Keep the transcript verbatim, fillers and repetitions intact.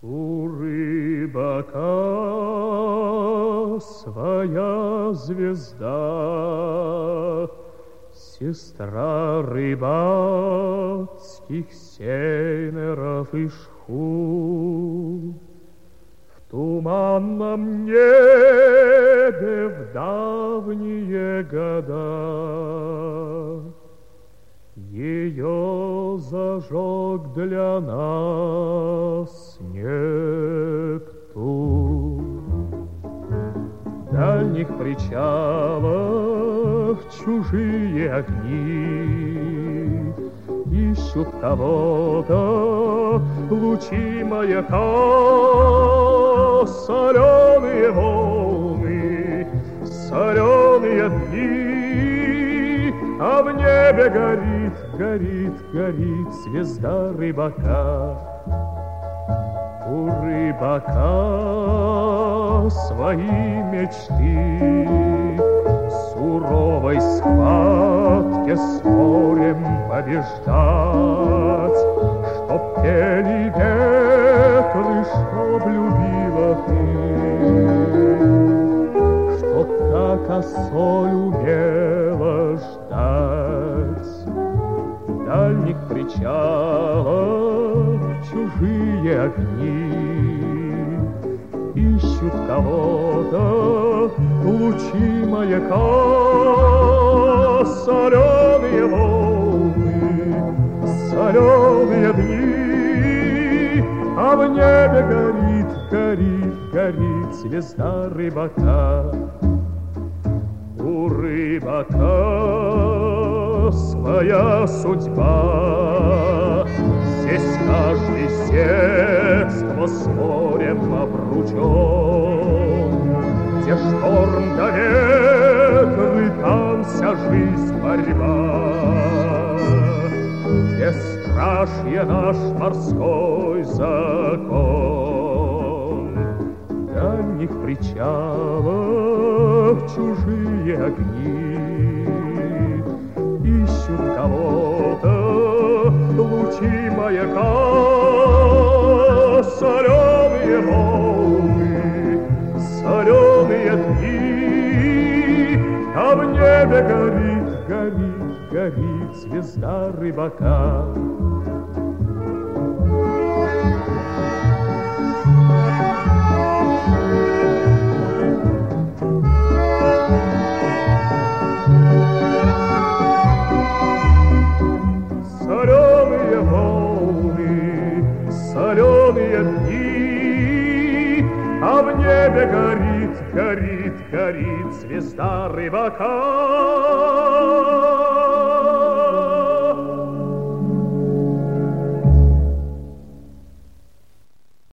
У рыбака своя звезда, сестра рыбацких сейнеров и шхун. В туманном небе в давние года ее зажег для нас Нептун. В дальних причалах чужие огни ищут кого-то, лучи маяка, соленые волны, соленые дни, а в небе горит, горит, горит звезда рыбака. У рыбака свои мечты, в суровой схватке с морем побеждать, чтоб пели ветры, чтоб любила ты, чтоб как осоль умела ждать. В дальних причалах чужие огни ищут кого-то, лучи маяка, соленые волны, соленые дни, а в небе горит, горит, горит звезда рыбака. У рыбака своя судьба, здесь каждый с детства с морем обручен, где шторм да ветры, там вся жизнь борьба, где страшье наш морской закон. В дальних причалах чужие огни ищут кого-то, лучи маяка, соленые волны, соленые дни, а в небе горит, горит, горит звезда рыбака. Соленые волны, соленые дни, а в небе горит, горит, горит звезда рыбака.